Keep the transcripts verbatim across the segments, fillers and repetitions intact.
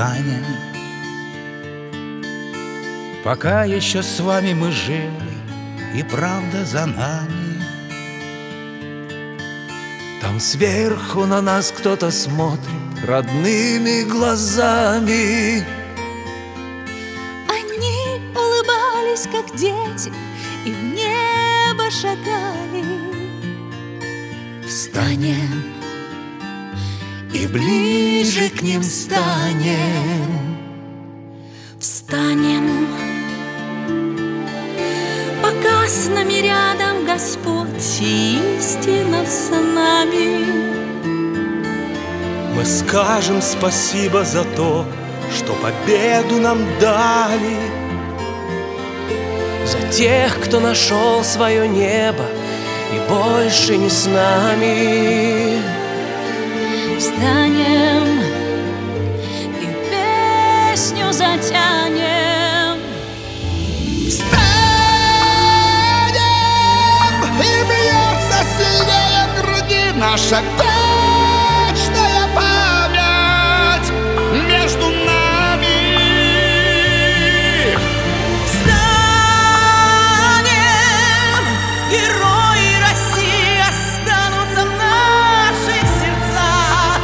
встанем. Пока еще с вами мы живы, и правда за нами. Там сверху на нас кто-то смотрит родными глазами. Они улыбались, как дети, и в небо шагали. Встанем и ближе к ним станем. Встанем, пока с нами рядом Господь и истина с нами. Мы скажем спасибо за то, что победу нам дали, за тех, кто нашел свое небо и больше не с нами. Встанем и песню затянем. Встанем, и бьется сильнее в груди наша вечная память между нами. Встанем, герои России останутся в наших сердцах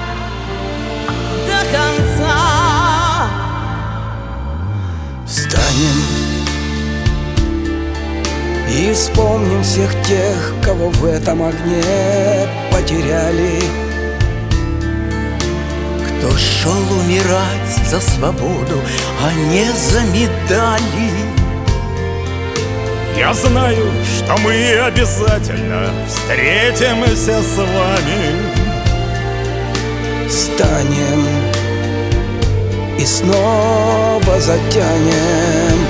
до конца. Встанем и вспомним всех тех, кого в этом огне потеряли, кто шел умирать за свободу, а не за медали. Я знаю, что мы обязательно встретимся с вами. Встанем и снова затянем.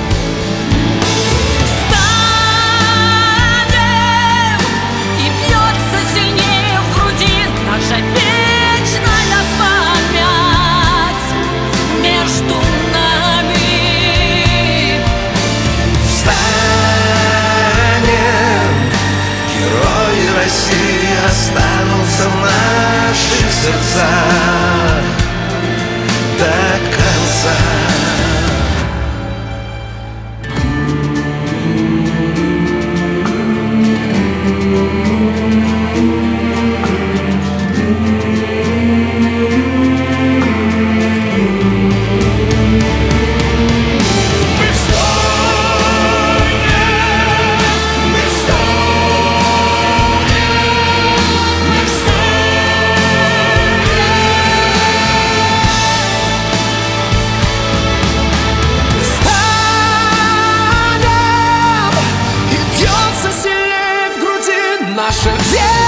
Встанем, и бьется сильнее в груди наша вечная память между нами. Встанем, герои России останутся в наших сердцах до конца. Наша